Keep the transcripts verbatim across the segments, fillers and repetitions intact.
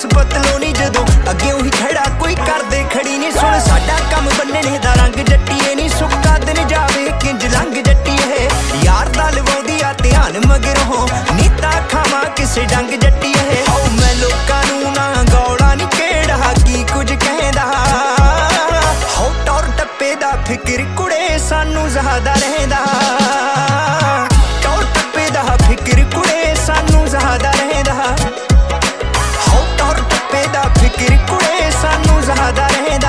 पतलोनी जदों अगे ही खड़ा कोई करदे खड़ी नहीं। सुन साडा कम बन्नणे दा रंग जट्टीए नी सुक्का दिन जावे किंज लंघ जट्टीए यार दा लवाउंदी आ ध्यान मगरों नीता खावां किसे डंग जट्टीए। हो मैं लोकां नूं ना गौड़ा नी केड़ा की कुछ कहदा हो टौर टप्पे दा फिकर कुड़े सानू ज़्यादा रहिंदा टौर टप्पे दा फिकर कुड़े सानू ज़्यादा रहिंदा हो टौर टप्पे दा फिकर कुड़े सानू ज़्यादा रहिंदा।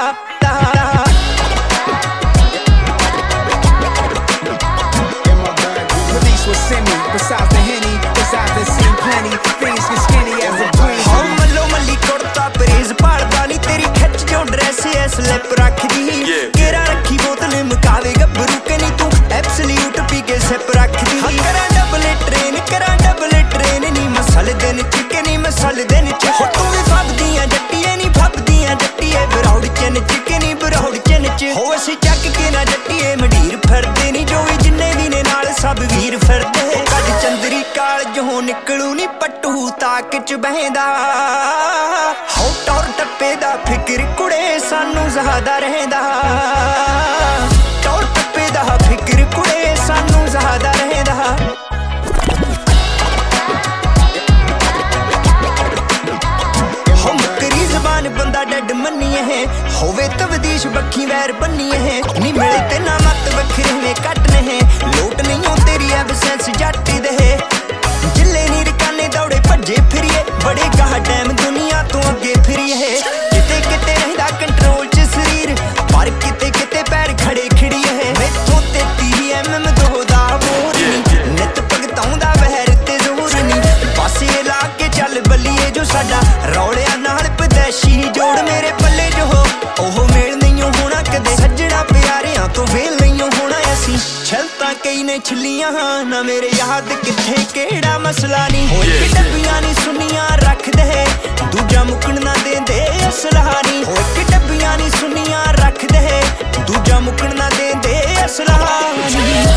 Besides the Henny, besides the seen plenty things get skinny as a breeze. हो मल्लो मल्ली कुड़ता परेज पाड़दा नी तेरी खिच जो ड्रेस ऐ स्लिप रखदी केरा रखी बोतल मकावे गब्बरू के नी तू एब्सोल्यूट पी के सिप रखदी। करा डबल ट्रेन करा डबल ट्रेन नी मसल दिन चिके नी मसल दिन च हो तू भी फबदियां जट्टीए नी फबदियां जट्टीए बरौड़ चन चिके नी बरौड़ चन च हो असी चक के ना जट्टीए मंडीर फिरदे नी जो भी जिन्ने भी ने नाल सब वीर फिरदे चंदरी काल जो निकलू नी पट्टू ताक च बहिंदा हो टौर टप्पे दा फिकर कुड़े सानू ज़्यादा रहिंदा टौर टप्पे दा फिकर कुड़े सानू ज़्यादा रहिंदा। हो मुकरी ज़बान बंदा डड मन्निए है होवे तवदीश बखी वैर बन्निए है नी मिले ते ना मत वखरे में कट ने लोट नहीं हो तेरी एबसेंस जट दे जिले नी रकाने दौड़े भज्जे फिरिए बड़े गाह डैम दुनिया तो अगे फिरिए किते किते रहिंदा कंट्रोल च शरीर पर किते किते पैर खड़े खड़िए है मैथों ते तीह एम एम दो दा बोर नी नित भगताउंदा वहर ते जोर नी पासे ला के चल बलिए जो साडा रौलिया नाल पदैशी जोड़ मेरे पल्ले जो हो ओह मेल नहीं होना कदे सज्जणा प्यारियां तो वेल नहीं होना ऐसी छलता कई ने छिलियां ना मेरे याद किथे केड़ा मसला नी हो एक डब्बियां नी सुनियां रख दे दूजा मुकन ना देंदे असला नी हो एक डब्बियां नी सुनियां रख दे दूजा मुकन ना देंदे असला नी।